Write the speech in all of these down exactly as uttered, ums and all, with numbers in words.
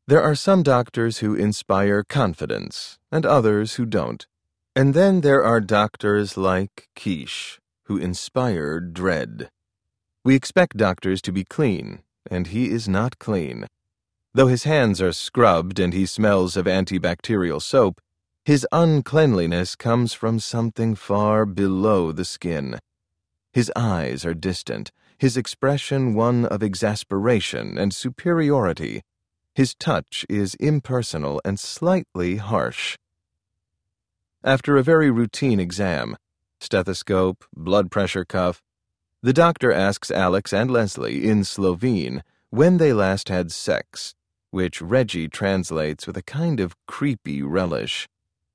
There are some doctors who inspire confidence, and others who don't. And then there are doctors like Quiche, who inspire dread. We expect doctors to be clean, and he is not clean. Though his hands are scrubbed and he smells of antibacterial soap, his uncleanliness comes from something far below the skin. His eyes are distant, his expression one of exasperation and superiority. His touch is impersonal and slightly harsh. After a very routine exam, stethoscope, blood pressure cuff, the doctor asks Alex and Leslie in Slovene when they last had sex, which Reggie translates with a kind of creepy relish.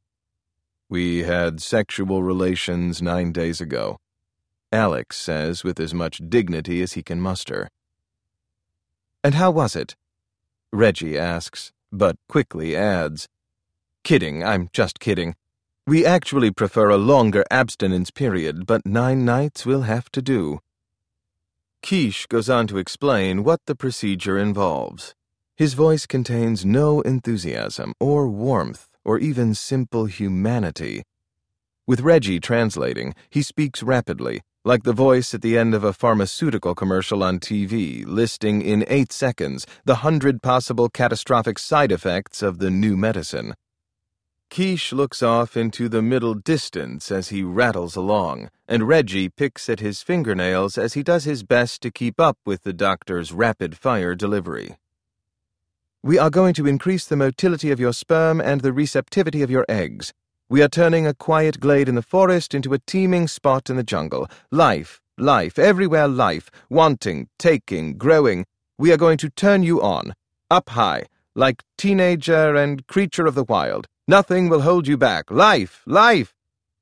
"We had sexual relations nine days ago," Alex says with as much dignity as he can muster. "And how was it?" Reggie asks, but quickly adds, "Kidding, I'm just kidding. We actually prefer a longer abstinence period, but nine nights will have to do." Quiche goes on to explain what the procedure involves. His voice contains no enthusiasm or warmth or even simple humanity. With Reggie translating, he speaks rapidly, like the voice at the end of a pharmaceutical commercial on T V, listing in eight seconds the hundred possible catastrophic side effects of the new medicine. Quiche looks off into the middle distance as he rattles along, and Reggie picks at his fingernails as he does his best to keep up with the doctor's rapid-fire delivery. "We are going to increase the motility of your sperm and the receptivity of your eggs. We are turning a quiet glade in the forest into a teeming spot in the jungle. Life, life, everywhere life, wanting, taking, growing. We are going to turn you on, up high, like teenager and creature of the wild. Nothing will hold you back. Life, life!"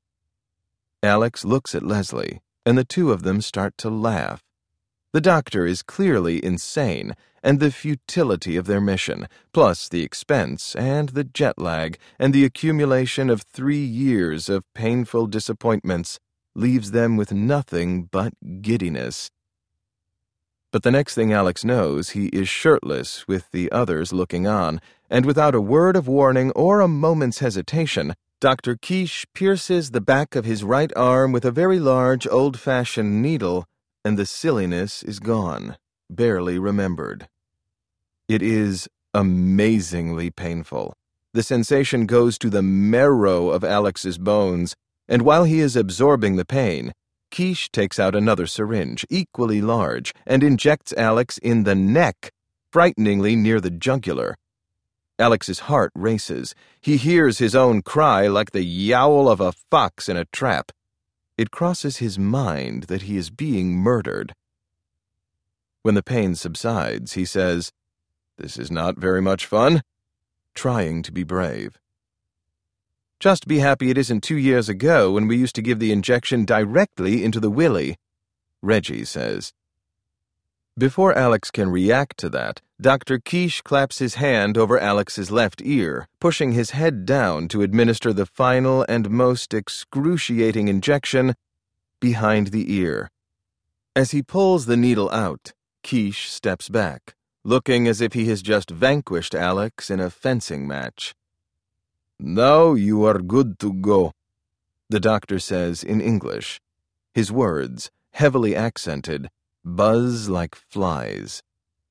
Alex looks at Leslie, and the two of them start to laugh. The doctor is clearly insane, and the futility of their mission, plus the expense and the jet lag and the accumulation of three years of painful disappointments, leaves them with nothing but giddiness. But the next thing Alex knows, he is shirtless with the others looking on, and without a word of warning or a moment's hesitation, Doctor Quiche pierces the back of his right arm with a very large, old-fashioned needle, and the silliness is gone, barely remembered. It is amazingly painful. The sensation goes to the marrow of Alex's bones, and while he is absorbing the pain, Quiche takes out another syringe, equally large, and injects Alex in the neck, frighteningly near the jugular. Alex's heart races. He hears his own cry like the yowl of a fox in a trap. It crosses his mind that he is being murdered. When the pain subsides, he says, "This is not very much fun," trying to be brave. "Just be happy it isn't two years ago when we used to give the injection directly into the willy," Reggie says. Before Alex can react to that, Doctor Quiche claps his hand over Alex's left ear, pushing his head down to administer the final and most excruciating injection behind the ear. As he pulls the needle out, Quiche steps back, looking as if he has just vanquished Alex in a fencing match. "Now you are good to go," the doctor says in English. His words, heavily accented, buzz like flies.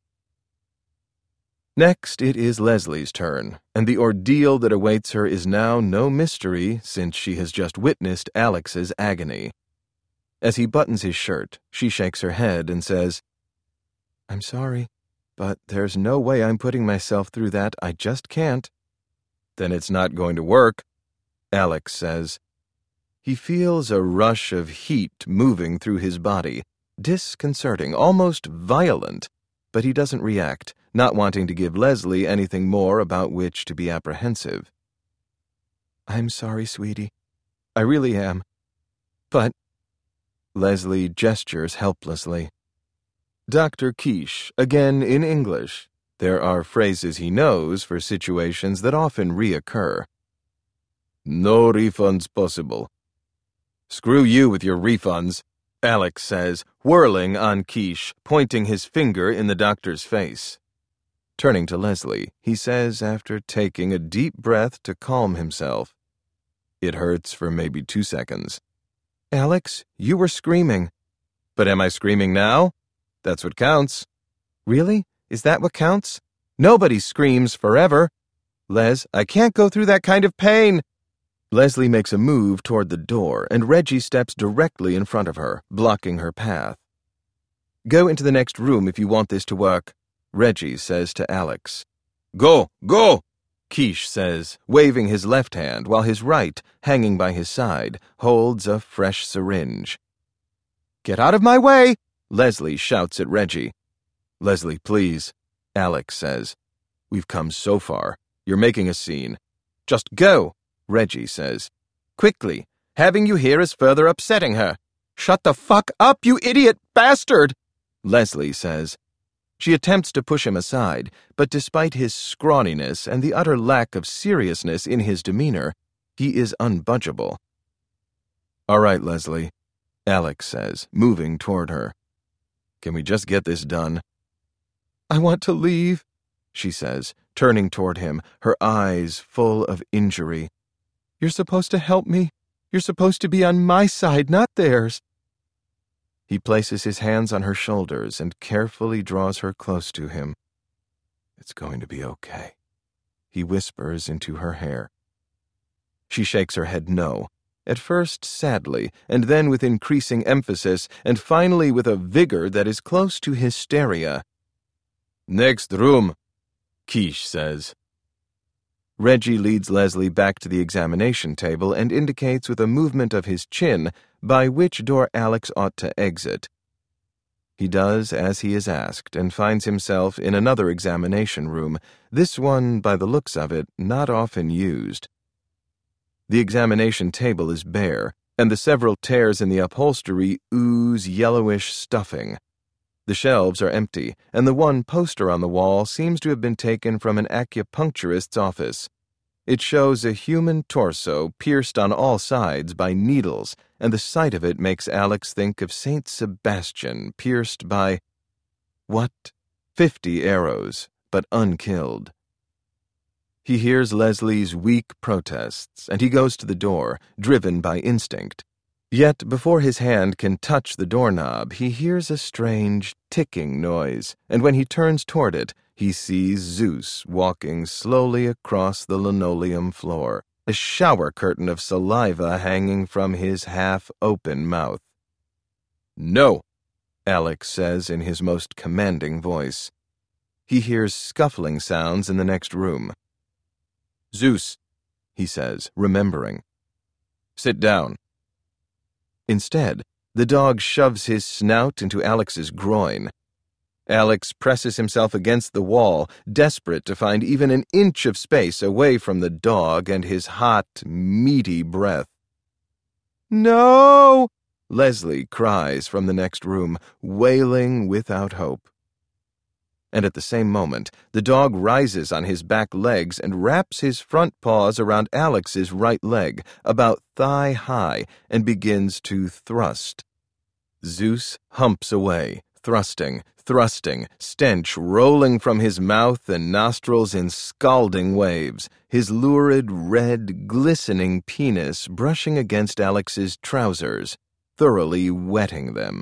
Next, it is Leslie's turn, and the ordeal that awaits her is now no mystery since she has just witnessed Alex's agony. As he buttons his shirt, she shakes her head and says, "I'm sorry, but there's no way I'm putting myself through that. I just can't." "Then it's not going to work," Alex says. He feels a rush of heat moving through his body, disconcerting, almost violent, but he doesn't react, not wanting to give Leslie anything more about which to be apprehensive. "I'm sorry, sweetie. I really am. But—" Leslie gestures helplessly. Doctor Quiche, again in English. There are phrases he knows for situations that often reoccur. "No refunds possible." "Screw you with your refunds," Alex says, whirling on Quiche, pointing his finger in the doctor's face. Turning to Leslie, he says after taking a deep breath to calm himself. It hurts for maybe two seconds. Alex, you were screaming. But am I screaming now? That's what counts. Really? Is that what counts? Nobody screams forever. Les, I can't go through that kind of pain. Leslie makes a move toward the door, and Reggie steps directly in front of her, blocking her path. Go into the next room if you want this to work, Reggie says to Alex. Go, go, Quiche says, waving his left hand while his right, hanging by his side, holds a fresh syringe. Get out of my way, Leslie shouts at Reggie. Leslie, please, Alex says. We've come so far. You're making a scene. Just go, Reggie says. Quickly, having you here is further upsetting her. Shut the fuck up, you idiot bastard, Leslie says. She attempts to push him aside, but despite his scrawniness and the utter lack of seriousness in his demeanor, he is unbudgeable. All right, Leslie, Alex says, moving toward her. Can we just get this done? I want to leave, she says, turning toward him, her eyes full of injury. You're supposed to help me. You're supposed to be on my side, not theirs. He places his hands on her shoulders and carefully draws her close to him. It's going to be okay, he whispers into her hair. She shakes her head no, at first sadly, and then with increasing emphasis, and finally with a vigor that is close to hysteria. Next room, Quiche says. Reggie leads Leslie back to the examination table and indicates with a movement of his chin by which door Alex ought to exit. He does as he is asked and finds himself in another examination room, this one, by the looks of it, not often used. The examination table is bare, and the several tears in the upholstery ooze yellowish stuffing. The shelves are empty, and the one poster on the wall seems to have been taken from an acupuncturist's office. It shows a human torso pierced on all sides by needles, and the sight of it makes Alex think of Saint Sebastian pierced by, what, fifty arrows, but unkilled. He hears Leslie's weak protests, and he goes to the door, driven by instinct. Yet before his hand can touch the doorknob, he hears a strange ticking noise, and when he turns toward it, he sees Zeus walking slowly across the linoleum floor, a shower curtain of saliva hanging from his half-open mouth. No, Alex says in his most commanding voice. He hears scuffling sounds in the next room. Zeus, he says, remembering. Sit down. Instead, the dog shoves his snout into Alex's groin. Alex presses himself against the wall, desperate to find even an inch of space away from the dog and his hot, meaty breath. No! Leslie cries from the next room, wailing without hope. And at the same moment, the dog rises on his back legs and wraps his front paws around Alex's right leg, about thigh-high, and begins to thrust. Zeus humps away, thrusting, thrusting, stench rolling from his mouth and nostrils in scalding waves, his lurid, red, glistening penis brushing against Alex's trousers, thoroughly wetting them.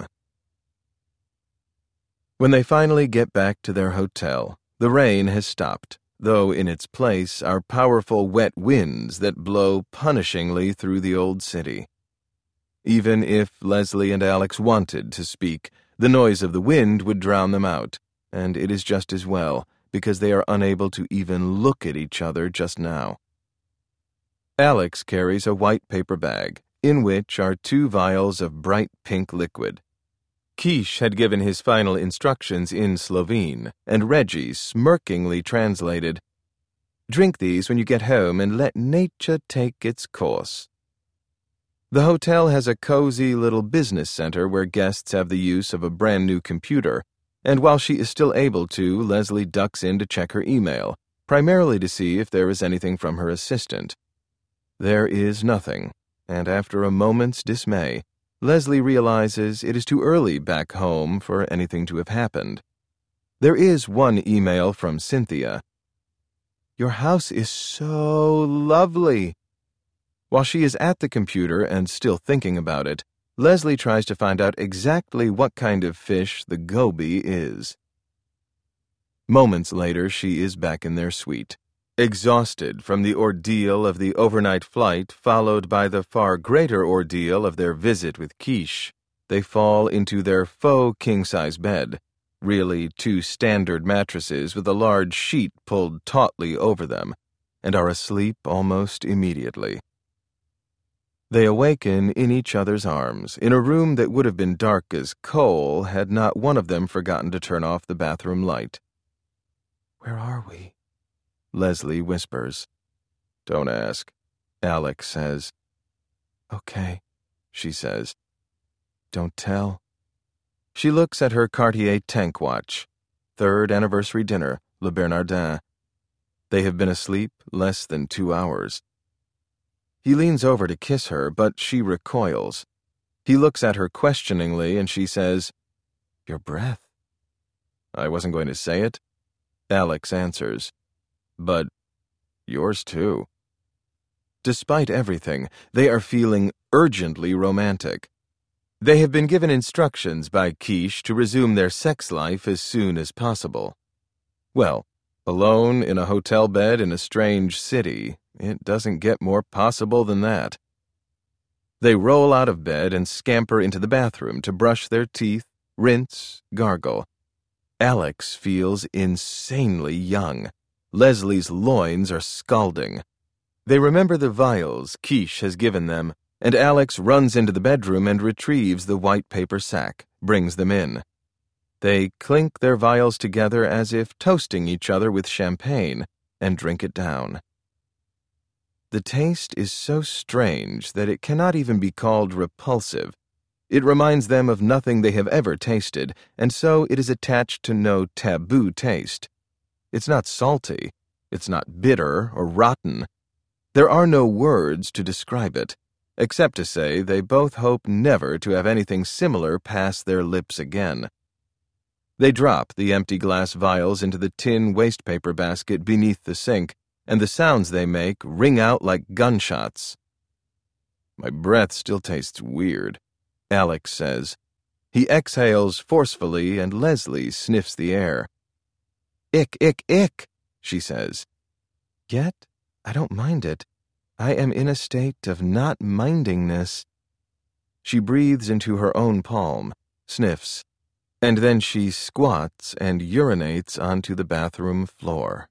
When they finally get back to their hotel, the rain has stopped, though in its place are powerful wet winds that blow punishingly through the old city. Even if Leslie and Alex wanted to speak, the noise of the wind would drown them out, and it is just as well, because they are unable to even look at each other just now. Alex carries a white paper bag, in which are two vials of bright pink liquid. Quiche had given his final instructions in Slovene, and Reggie smirkingly translated, "Drink these when you get home and let nature take its course." The hotel has a cozy little business center where guests have the use of a brand-new computer, and while she is still able to, Leslie ducks in to check her email, primarily to see if there is anything from her assistant. There is nothing, and after a moment's dismay, Leslie realizes it is too early back home for anything to have happened. There is one email from Cynthia. "Your house is so lovely." While she is at the computer and still thinking about it, Leslie tries to find out exactly what kind of fish the goby is. Moments later, she is back in their suite. Exhausted from the ordeal of the overnight flight, followed by the far greater ordeal of their visit with Quiche, they fall into their faux king-size bed, really two standard mattresses with a large sheet pulled tautly over them, and are asleep almost immediately. They awaken in each other's arms, in a room that would have been dark as coal had not one of them forgotten to turn off the bathroom light. "Where are we?" Leslie whispers. "Don't ask," Alex says. "Okay," she says. "Don't tell." She looks at her Cartier tank watch. Third anniversary dinner, Le Bernardin. They have been asleep less than two hours. He leans over to kiss her, but she recoils. He looks at her questioningly, and she says, "Your breath." "I wasn't going to say it," Alex answers. "But yours too." Despite everything, they are feeling urgently romantic. They have been given instructions by Quiche to resume their sex life as soon as possible. Well, alone in a hotel bed in a strange city, it doesn't get more possible than that. They roll out of bed and scamper into the bathroom to brush their teeth, rinse, gargle. Alex feels insanely young. Leslie's loins are scalding. They remember the vials Quiche has given them, and Alex runs into the bedroom and retrieves the white paper sack, brings them in. They clink their vials together as if toasting each other with champagne, and drink it down. The taste is so strange that it cannot even be called repulsive. It reminds them of nothing they have ever tasted, and so it is attached to no taboo taste. It's not salty. It's not bitter or rotten. There are no words to describe it, except to say they both hope never to have anything similar pass their lips again. They drop the empty glass vials into the tin wastepaper basket beneath the sink, and the sounds they make ring out like gunshots. "My breath still tastes weird," Alex says. He exhales forcefully, and Leslie sniffs the air. "Ick, ick, ick," she says. Yet, I don't mind it. I am in a state of not mindingness. She breathes into her own palm, sniffs, and then she squats and urinates onto the bathroom floor.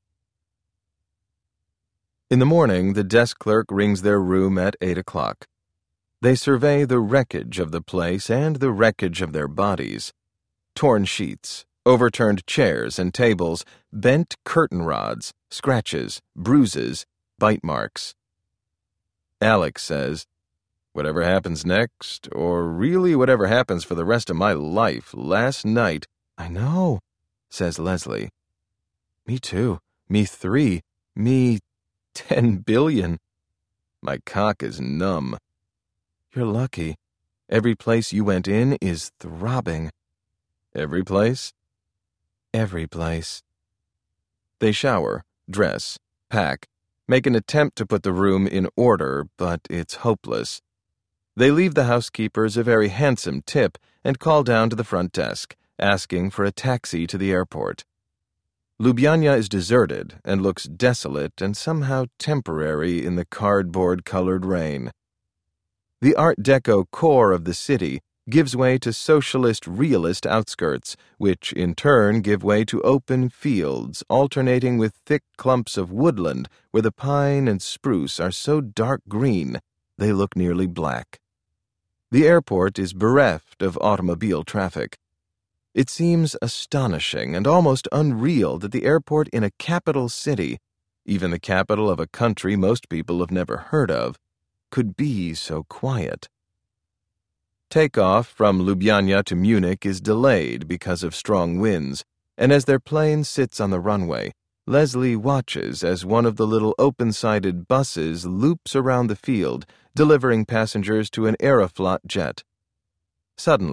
In the morning, the desk clerk rings their room at eight o'clock. They survey the wreckage of the place and the wreckage of their bodies. Torn sheets, overturned chairs and tables, bent curtain rods, scratches, bruises, bite marks. Alex says, "Whatever happens next, or really whatever happens for the rest of my life, last night—" "I know," says Leslie. "Me too. Me three. Me ten billion. My cock is numb." "You're lucky. Every place you went in is throbbing." "Every place?" "Every place." They shower, dress, pack, make an attempt to put the room in order, but it's hopeless. They leave the housekeepers a very handsome tip and call down to the front desk, asking for a taxi to the airport. Ljubljana is deserted and looks desolate and somehow temporary in the cardboard-colored rain. The Art Deco core of the city gives way to socialist realist outskirts, which in turn give way to open fields alternating with thick clumps of woodland where the pine and spruce are so dark green they look nearly black. The airport is bereft of automobile traffic. It seems astonishing and almost unreal that the airport in a capital city, even the capital of a country most people have never heard of, could be so quiet. Takeoff from Ljubljana to Munich is delayed because of strong winds, and as their plane sits on the runway, Leslie watches as one of the little open-sided buses loops around the field, delivering passengers to an Aeroflot jet. Suddenly,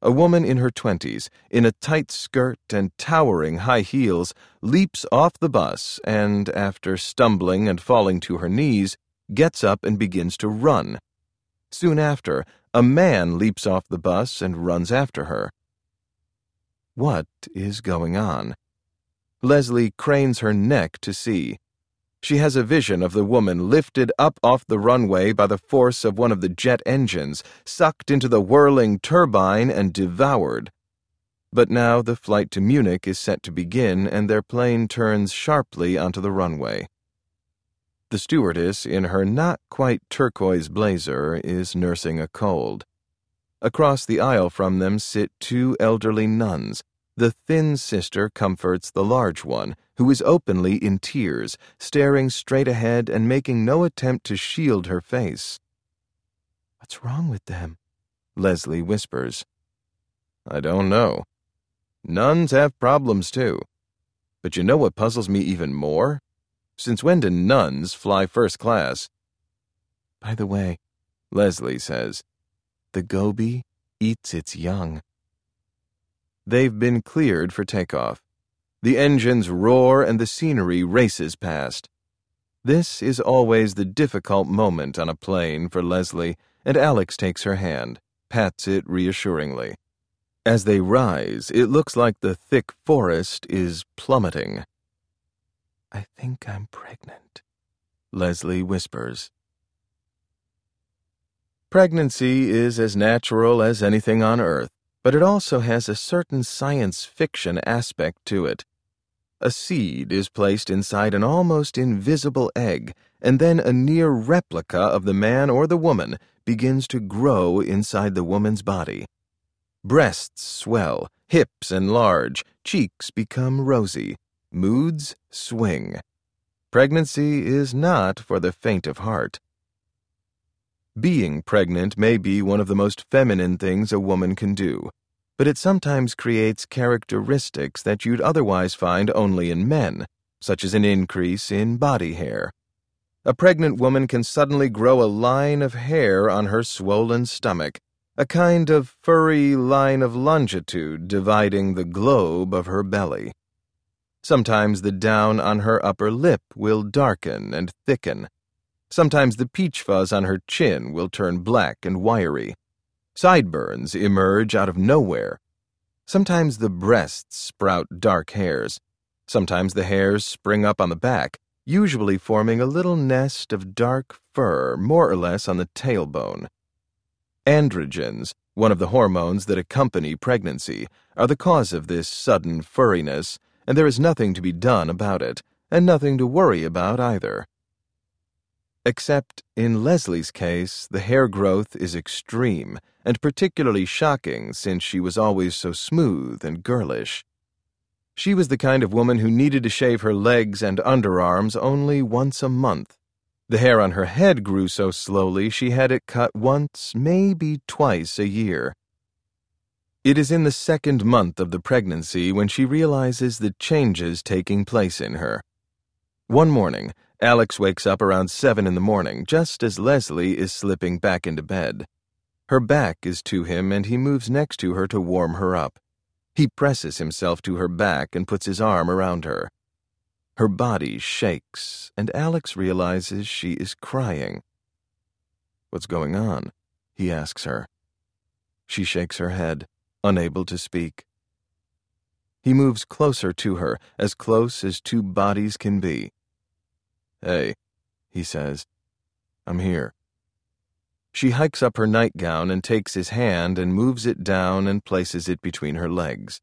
A woman in her twenties, in a tight skirt and towering high heels, leaps off the bus and, after stumbling and falling to her knees, gets up and begins to run. Soon after, a man leaps off the bus and runs after her. What is going on? Leslie cranes her neck to see. She has a vision of the woman lifted up off the runway by the force of one of the jet engines, sucked into the whirling turbine and devoured. But now the flight to Munich is set to begin, and their plane turns sharply onto the runway. The stewardess, in her not-quite turquoise blazer, is nursing a cold. Across the aisle from them sit two elderly nuns. The thin sister comforts the large one, who is openly in tears, staring straight ahead and making no attempt to shield her face. "What's wrong with them?" Leslie whispers. "I don't know. Nuns have problems too. But you know what puzzles me even more? Since when do nuns fly first class?" "By the way," Leslie says, "the goby eats its young." They've been cleared for takeoff. The engines roar and the scenery races past. This is always the difficult moment on a plane for Leslie, and Alex takes her hand, pats it reassuringly. As they rise, it looks like the thick forest is plummeting. "I think I'm pregnant," Leslie whispers. Pregnancy is as natural as anything on Earth, but it also has a certain science fiction aspect to it. A seed is placed inside an almost invisible egg, and then a near replica of the man or the woman begins to grow inside the woman's body. Breasts swell, hips enlarge, cheeks become rosy, moods swing. Pregnancy is not for the faint of heart. Being pregnant may be one of the most feminine things a woman can do, but it sometimes creates characteristics that you'd otherwise find only in men, such as an increase in body hair. A pregnant woman can suddenly grow a line of hair on her swollen stomach, a kind of furry line of longitude dividing the globe of her belly. Sometimes the down on her upper lip will darken and thicken. Sometimes the peach fuzz on her chin will turn black and wiry. Sideburns emerge out of nowhere. Sometimes the breasts sprout dark hairs. Sometimes the hairs spring up on the back, usually forming a little nest of dark fur more or less on the tailbone. Androgens, one of the hormones that accompany pregnancy, are the cause of this sudden furriness, and there is nothing to be done about it, and nothing to worry about either. Except, in Leslie's case, the hair growth is extreme, and particularly shocking since she was always so smooth and girlish. She was the kind of woman who needed to shave her legs and underarms only once a month. The hair on her head grew so slowly she had it cut once, maybe twice a year. It is in the second month of the pregnancy when she realizes the changes taking place in her. One morning, Alex wakes up around seven in the morning, just as Leslie is slipping back into bed. Her back is to him, and he moves next to her to warm her up. He presses himself to her back and puts his arm around her. Her body shakes, and Alex realizes she is crying. "What's going on?" he asks her. She shakes her head, unable to speak. He moves closer to her, as close as two bodies can be. "Hey," he says, "I'm here." She hikes up her nightgown and takes his hand and moves it down and places it between her legs.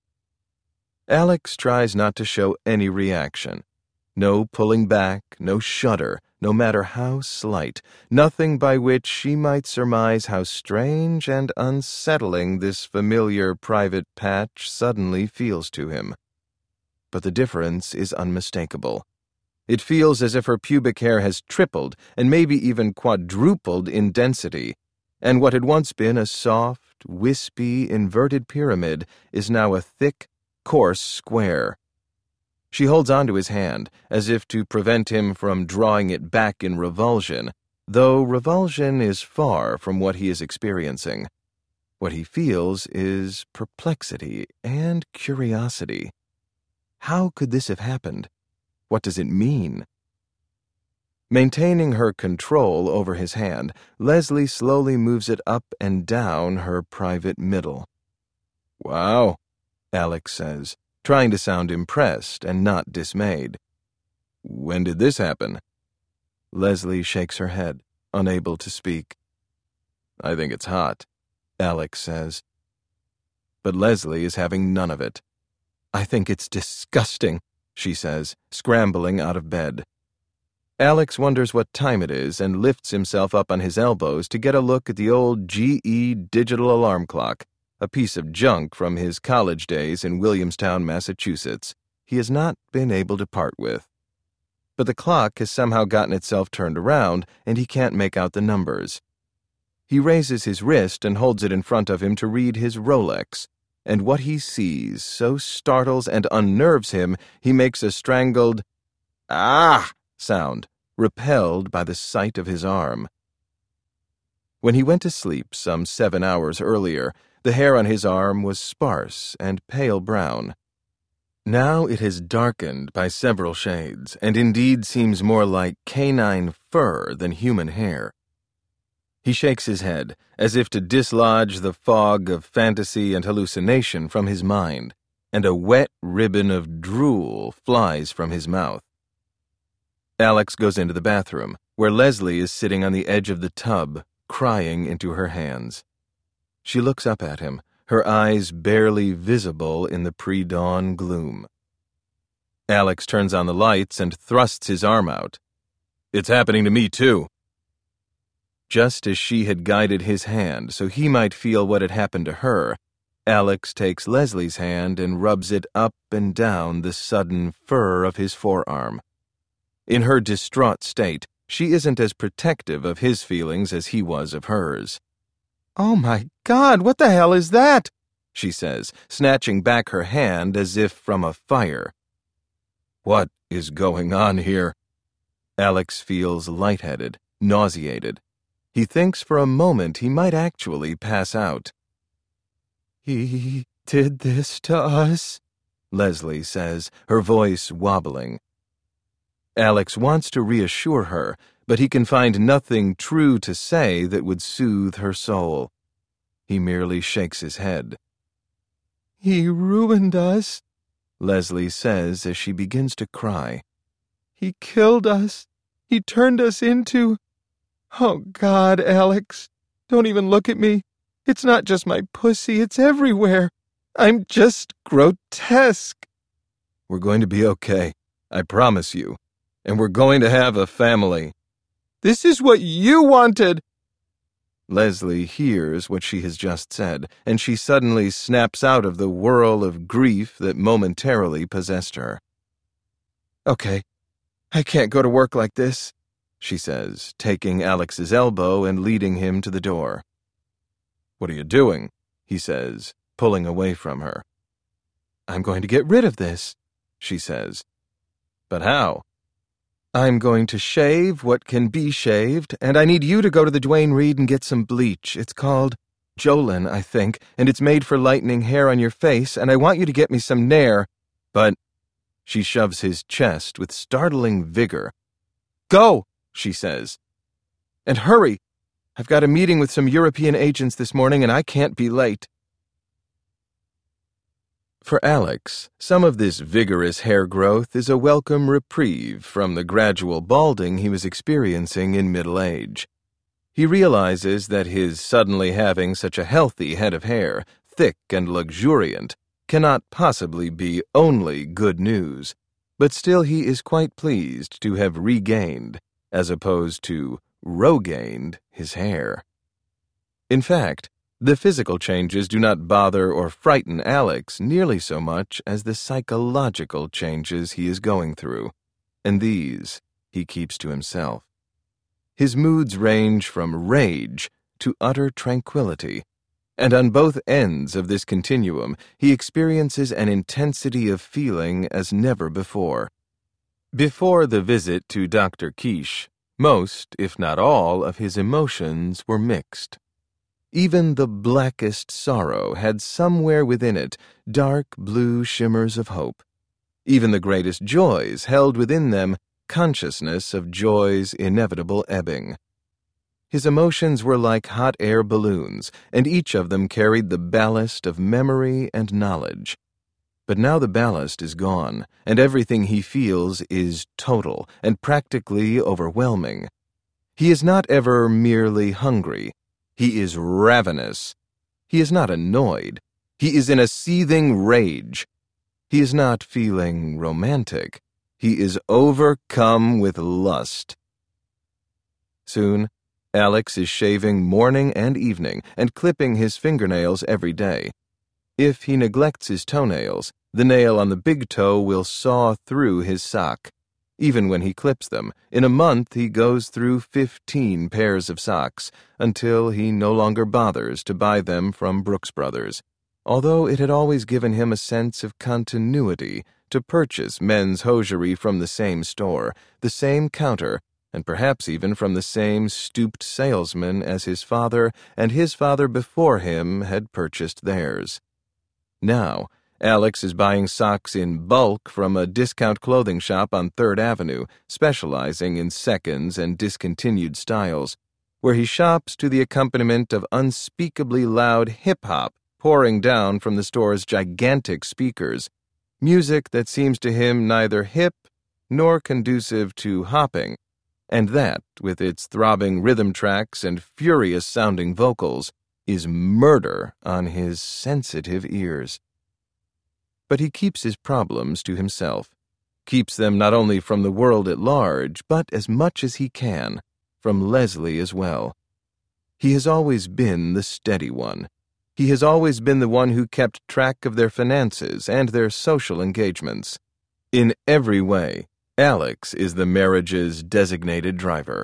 Alex tries not to show any reaction. No pulling back, no shudder, no matter how slight, nothing by which she might surmise how strange and unsettling this familiar private patch suddenly feels to him. But the difference is unmistakable. It feels as if her pubic hair has tripled and maybe even quadrupled in density, and what had once been a soft, wispy, inverted pyramid is now a thick, coarse square. She holds onto his hand, as if to prevent him from drawing it back in revulsion, though revulsion is far from what he is experiencing. What he feels is perplexity and curiosity. How could this have happened? What does it mean? Maintaining her control over his hand, Leslie slowly moves it up and down her private middle. "Wow," Alex says, trying to sound impressed and not dismayed. "When did this happen?" Leslie shakes her head, unable to speak. "I think it's hot," Alex says. But Leslie is having none of it. "I think it's disgusting," she says, scrambling out of bed. Alex wonders what time it is and lifts himself up on his elbows to get a look at the old G E digital alarm clock, a piece of junk from his college days in Williamstown, Massachusetts, he has not been able to part with. But the clock has somehow gotten itself turned around, and he can't make out the numbers. He raises his wrist and holds it in front of him to read his Rolex, and what he sees so startles and unnerves him, he makes a strangled "ah" sound, repelled by the sight of his arm. When he went to sleep some seven hours earlier, the hair on his arm was sparse and pale brown. Now it has darkened by several shades, and indeed seems more like canine fur than human hair. He shakes his head, as if to dislodge the fog of fantasy and hallucination from his mind, and a wet ribbon of drool flies from his mouth. Alex goes into the bathroom, where Leslie is sitting on the edge of the tub, crying into her hands. She looks up at him, her eyes barely visible in the pre-dawn gloom. Alex turns on the lights and thrusts his arm out. "It's happening to me, too." Just as she had guided his hand so he might feel what had happened to her, Alex takes Leslie's hand and rubs it up and down the sudden fur of his forearm. In her distraught state, she isn't as protective of his feelings as he was of hers. "Oh my God, what the hell is that?" she says, snatching back her hand as if from a fire. "What is going on here?" Alex feels lightheaded, nauseated. He thinks for a moment he might actually pass out. "He did this to us," Leslie says, her voice wobbling. Alex wants to reassure her, but he can find nothing true to say that would soothe her soul. He merely shakes his head. "He ruined us," Leslie says as she begins to cry. "He killed us. He turned us into... Oh, God, Alex, don't even look at me. It's not just my pussy, it's everywhere. I'm just grotesque." "We're going to be okay, I promise you. And we're going to have a family." "This is what you wanted." Leslie hears what she has just said, and she suddenly snaps out of the whirl of grief that momentarily possessed her. "Okay, I can't go to work like this," she says, taking Alex's elbow and leading him to the door. "What are you doing?" he says, pulling away from her. "I'm going to get rid of this," she says. "But how?" "I'm going to shave what can be shaved, and I need you to go to the Duane Reade and get some bleach. It's called Jolene, I think, and it's made for lightening hair on your face, and I want you to get me some Nair." "But..." She shoves his chest with startling vigor. "Go," she says. "And hurry. I've got a meeting with some European agents this morning, and I can't be late." For Alex, some of this vigorous hair growth is a welcome reprieve from the gradual balding he was experiencing in middle age. He realizes that his suddenly having such a healthy head of hair, thick and luxuriant, cannot possibly be only good news, but still he is quite pleased to have regained, as opposed to regained, his hair. In fact, the physical changes do not bother or frighten Alex nearly so much as the psychological changes he is going through, and these he keeps to himself. His moods range from rage to utter tranquility, and on both ends of this continuum he experiences an intensity of feeling as never before. Before the visit to Doctor Quiche, most, if not all, of his emotions were mixed. Even the blackest sorrow had somewhere within it dark blue shimmers of hope. Even the greatest joys held within them consciousness of joy's inevitable ebbing. His emotions were like hot air balloons, and each of them carried the ballast of memory and knowledge. But now the ballast is gone, and everything he feels is total and practically overwhelming. He is not ever merely hungry. He is ravenous. He is not annoyed. He is in a seething rage. He is not feeling romantic. He is overcome with lust. Soon, Alex is shaving morning and evening and clipping his fingernails every day. If he neglects his toenails, the nail on the big toe will saw through his sock. Even when he clips them, in a month he goes through fifteen pairs of socks, until he no longer bothers to buy them from Brooks Brothers, although it had always given him a sense of continuity to purchase men's hosiery from the same store, the same counter, and perhaps even from the same stooped salesman as his father and his father before him had purchased theirs. Now, Alex is buying socks in bulk from a discount clothing shop on Third Avenue, specializing in seconds and discontinued styles, where he shops to the accompaniment of unspeakably loud hip-hop pouring down from the store's gigantic speakers, music that seems to him neither hip nor conducive to hopping, and that, with its throbbing rhythm tracks and furious-sounding vocals, is murder on his sensitive ears. But he keeps his problems to himself, keeps them not only from the world at large, but as much as he can, from Leslie as well. He has always been the steady one. He has always been the one who kept track of their finances and their social engagements. In every way, Alex is the marriage's designated driver.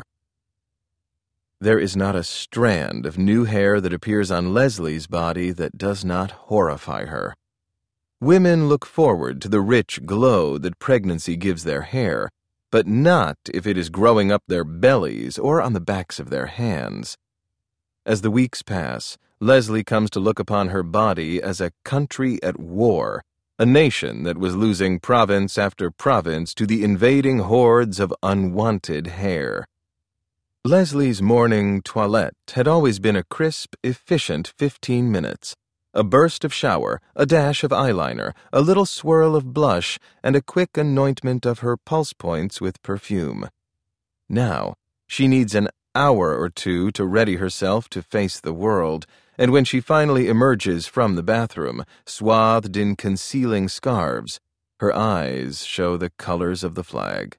There is not a strand of new hair that appears on Leslie's body that does not horrify her. Women look forward to the rich glow that pregnancy gives their hair, but not if it is growing up their bellies or on the backs of their hands. As the weeks pass, Leslie comes to look upon her body as a country at war, a nation that was losing province after province to the invading hordes of unwanted hair. Leslie's morning toilette had always been a crisp, efficient fifteen minutes. A burst of shower, a dash of eyeliner, a little swirl of blush, and a quick anointment of her pulse points with perfume. Now, she needs an hour or two to ready herself to face the world, and when she finally emerges from the bathroom, swathed in concealing scarves, her eyes show the colors of the flag.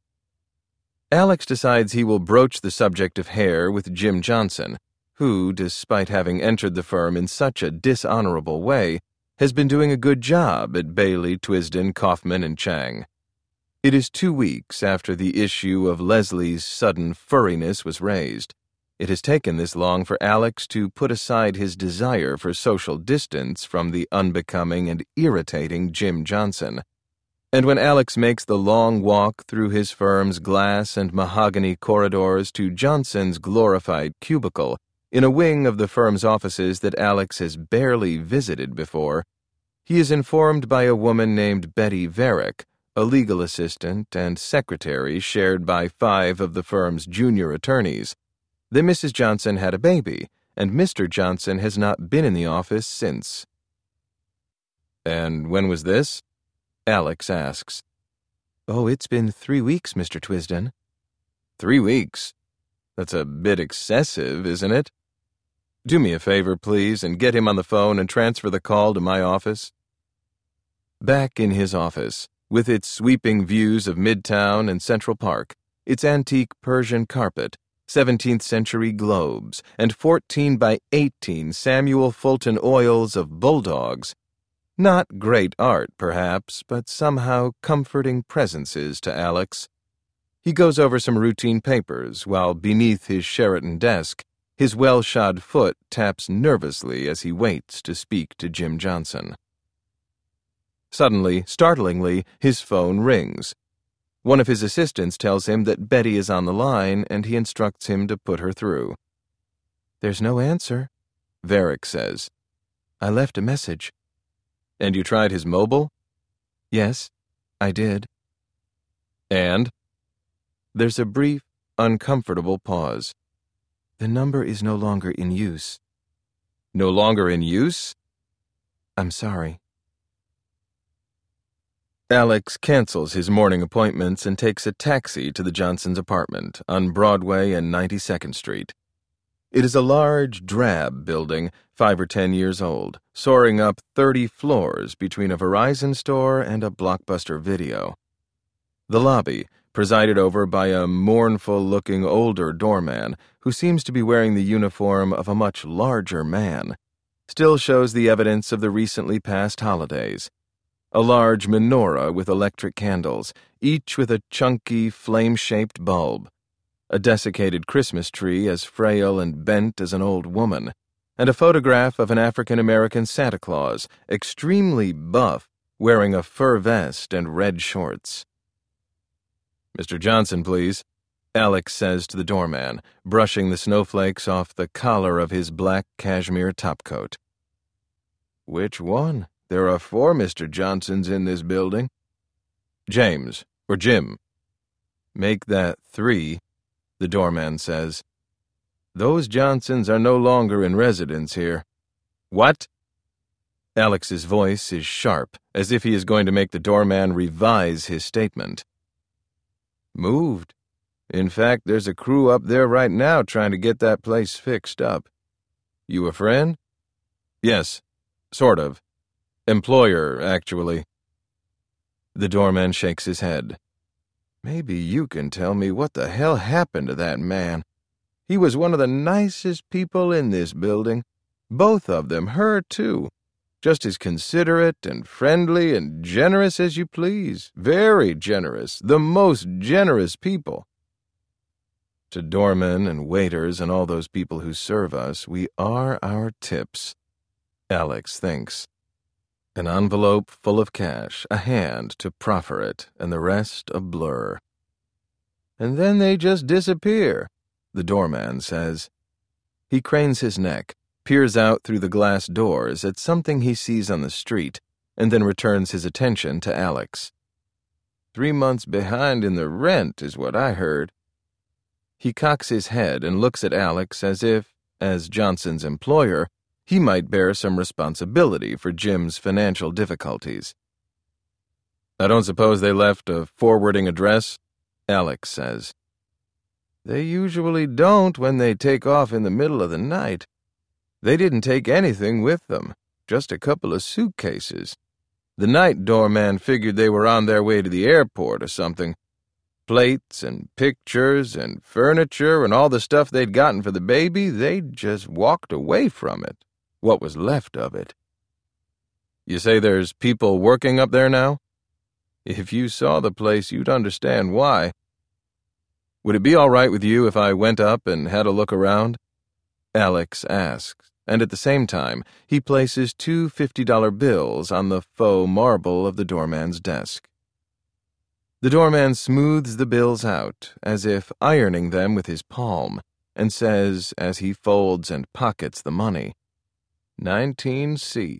Alex decides he will broach the subject of hair with Jim Johnson, who, despite having entered the firm in such a dishonorable way, has been doing a good job at Bailey, Twisden, Kaufman, and Chang. It is two weeks after the issue of Leslie's sudden furriness was raised. It has taken this long for Alex to put aside his desire for social distance from the unbecoming and irritating Jim Johnson. And when Alex makes the long walk through his firm's glass and mahogany corridors to Johnson's glorified cubicle, in a wing of the firm's offices that Alex has barely visited before, he is informed by a woman named Betty Varick, a legal assistant and secretary shared by five of the firm's junior attorneys, that Missus Johnson had a baby, and Mister Johnson has not been in the office since. "And when was this?" Alex asks. "Oh, it's been three weeks, Mister Twisden." "Three weeks? That's a bit excessive, isn't it? Do me a favor, please, and get him on the phone and transfer the call to my office." Back in his office, with its sweeping views of Midtown and Central Park, its antique Persian carpet, seventeenth century globes, and fourteen by eighteen Samuel Fulton oils of bulldogs, not great art, perhaps, but somehow comforting presences to Alex. He goes over some routine papers, while beneath his Sheraton desk, his well-shod foot taps nervously as he waits to speak to Jim Johnson. Suddenly, startlingly, his phone rings. One of his assistants tells him that Betty is on the line, and he instructs him to put her through. "There's no answer," Varick says. I left a message. And you tried his mobile? Yes, I did. And? There's a brief, uncomfortable pause. The number is no longer in use. No longer in use? I'm sorry. Alex cancels his morning appointments and takes a taxi to the Johnsons' apartment on Broadway and ninety-second Street. It is a large, drab building, five or ten years old, soaring up thirty floors between a Verizon store and a Blockbuster Video. The lobby, presided over by a mournful-looking older doorman who seems to be wearing the uniform of a much larger man, still shows the evidence of the recently passed holidays. A large menorah with electric candles, each with a chunky, flame-shaped bulb. A desiccated Christmas tree as frail and bent as an old woman, and a photograph of an African-American Santa Claus, extremely buff, wearing a fur vest and red shorts. Mister Johnson, please, Alex says to the doorman, brushing the snowflakes off the collar of his black cashmere topcoat. Which one? There are four Mister Johnsons in this building. James, or Jim. Make that three, the doorman says. Those Johnsons are no longer in residence here. What? Alex's voice is sharp, as if he is going to make the doorman revise his statement. Moved. In fact, there's a crew up there right now trying to get that place fixed up. You a friend? Yes, sort of. Employer, actually. The doorman shakes his head. Maybe you can tell me what the hell happened to that man. He was one of the nicest people in this building. Both of them, her too. Just as considerate and friendly and generous as you please. Very generous. The most generous people. To doormen and waiters and all those people who serve us, we are our tips, Alex thinks. An envelope full of cash, a hand to proffer it, and the rest a blur. And then they just disappear, the doorman says. He cranes his neck, peers out through the glass doors at something he sees on the street, and then returns his attention to Alex. Three months behind in the rent is what I heard. He cocks his head and looks at Alex as if, as Johnson's employer, he might bear some responsibility for Jim's financial difficulties. I don't suppose they left a forwarding address, Alex says. They usually don't when they take off in the middle of the night. They didn't take anything with them, just a couple of suitcases. The night doorman figured they were on their way to the airport or something. Plates and pictures and furniture and all the stuff they'd gotten for the baby, they just walked away from it. What was left of it. You say there's people working up there now? If you saw the place, you'd understand why. Would it be all right with you if I went up and had a look around? Alex asks, and at the same time, he places two fifty-dollar bills on the faux marble of the doorman's desk. The doorman smooths the bills out, as if ironing them with his palm, and says, as he folds and pockets the money, nineteen C.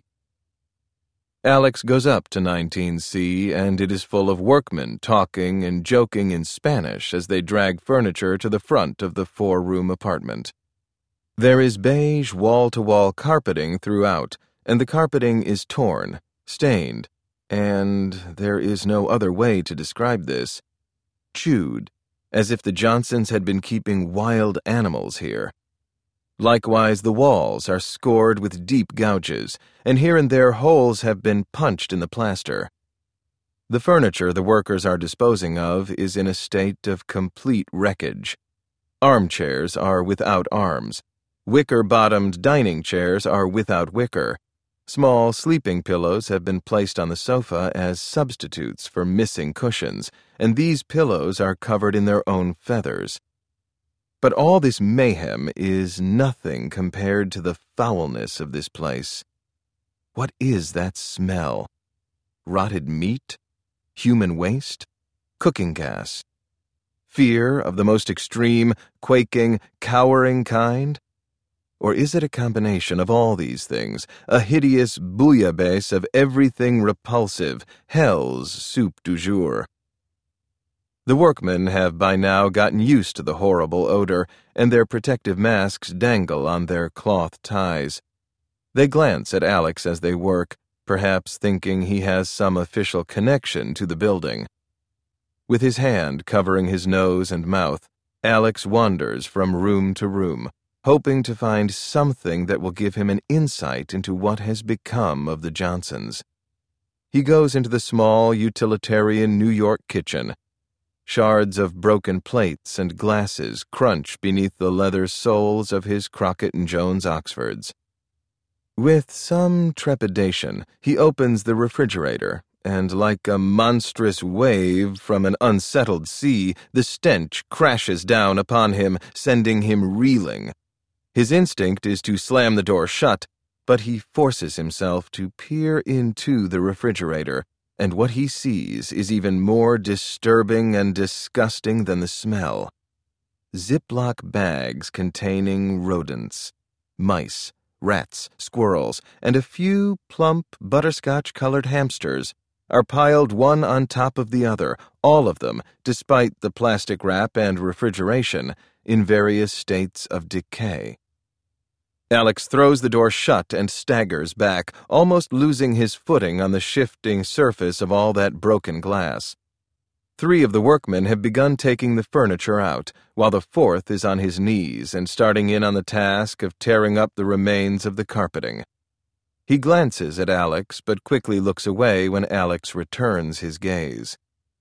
Alex goes up to nineteen C, and it is full of workmen talking and joking in Spanish as they drag furniture to the front of the four-room apartment. There is beige wall-to-wall carpeting throughout, and the carpeting is torn, stained, and there is no other way to describe this, chewed, as if the Johnsons had been keeping wild animals here. Likewise, the walls are scored with deep gouges, and here and there holes have been punched in the plaster. The furniture the workers are disposing of is in a state of complete wreckage. Armchairs are without arms. Wicker-bottomed dining chairs are without wicker. Small sleeping pillows have been placed on the sofa as substitutes for missing cushions, and these pillows are covered in their own feathers. But all this mayhem is nothing compared to the foulness of this place. What is that smell? Rotted meat? Human waste? Cooking gas? Fear of the most extreme, quaking, cowering kind? Or is it a combination of all these things, a hideous bouillabaisse of everything repulsive, hell's soup du jour? The workmen have by now gotten used to the horrible odor, and their protective masks dangle on their cloth ties. They glance at Alex as they work, perhaps thinking he has some official connection to the building. With his hand covering his nose and mouth, Alex wanders from room to room, hoping to find something that will give him an insight into what has become of the Johnsons. He goes into the small, utilitarian New York kitchen. Shards of broken plates and glasses crunch beneath the leather soles of his Crockett and Jones Oxfords. With some trepidation, he opens the refrigerator, and like a monstrous wave from an unsettled sea, the stench crashes down upon him, sending him reeling. His instinct is to slam the door shut, but he forces himself to peer into the refrigerator, and what he sees is even more disturbing and disgusting than the smell. Ziploc bags containing rodents, mice, rats, squirrels, and a few plump, butterscotch-colored hamsters are piled one on top of the other, all of them, despite the plastic wrap and refrigeration, in various states of decay. Alex throws the door shut and staggers back, almost losing his footing on the shifting surface of all that broken glass. Three of the workmen have begun taking the furniture out, while the fourth is on his knees and starting in on the task of tearing up the remains of the carpeting. He glances at Alex, but quickly looks away when Alex returns his gaze.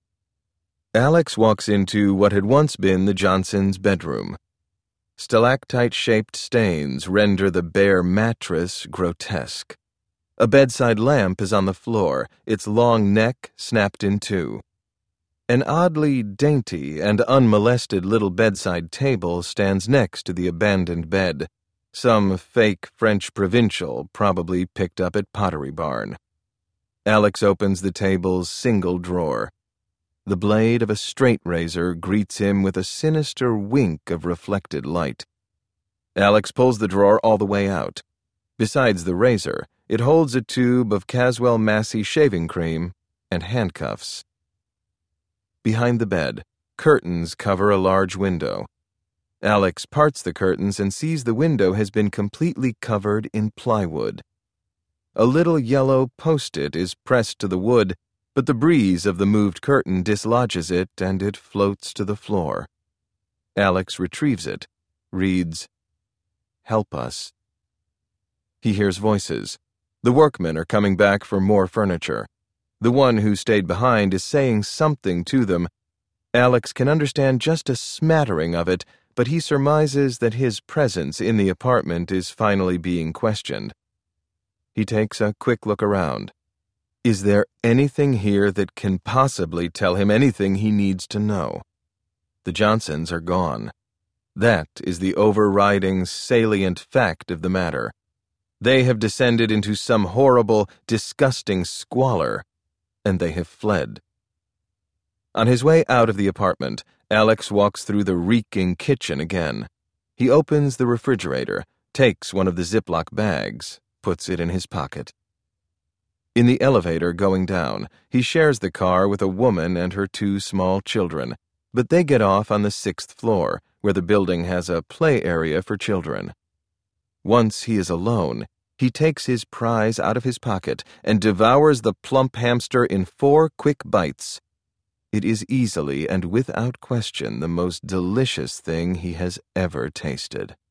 Alex walks into what had once been the Johnsons' bedroom. Stalactite-shaped stains render the bare mattress grotesque. A bedside lamp is on the floor, its long neck snapped in two. An oddly dainty and unmolested little bedside table stands next to the abandoned bed, some fake French provincial probably picked up at Pottery Barn. Alex opens the table's single drawer. The blade of a straight razor greets him with a sinister wink of reflected light. Alex pulls the drawer all the way out. Besides the razor, it holds a tube of Caswell Massey shaving cream and handcuffs. Behind the bed, curtains cover a large window. Alex parts the curtains and sees the window has been completely covered in plywood. A little yellow post-it is pressed to the wood, but the breeze of the moved curtain dislodges it and it floats to the floor. Alex retrieves it, reads, "Help us." He hears voices. The workmen are coming back for more furniture. The one who stayed behind is saying something to them. Alex can understand just a smattering of it, but he surmises that his presence in the apartment is finally being questioned. He takes a quick look around. Is there anything here that can possibly tell him anything he needs to know? The Johnsons are gone. That is the overriding, salient fact of the matter. They have descended into some horrible, disgusting squalor, and they have fled. On his way out of the apartment, Alex walks through the reeking kitchen again. He opens the refrigerator, takes one of the Ziploc bags, puts it in his pocket. In the elevator going down, he shares the car with a woman and her two small children, but they get off on the sixth floor, where the building has a play area for children. Once he is alone, he takes his prize out of his pocket and devours the plump hamster in four quick bites. It is easily and without question the most delicious thing he has ever tasted.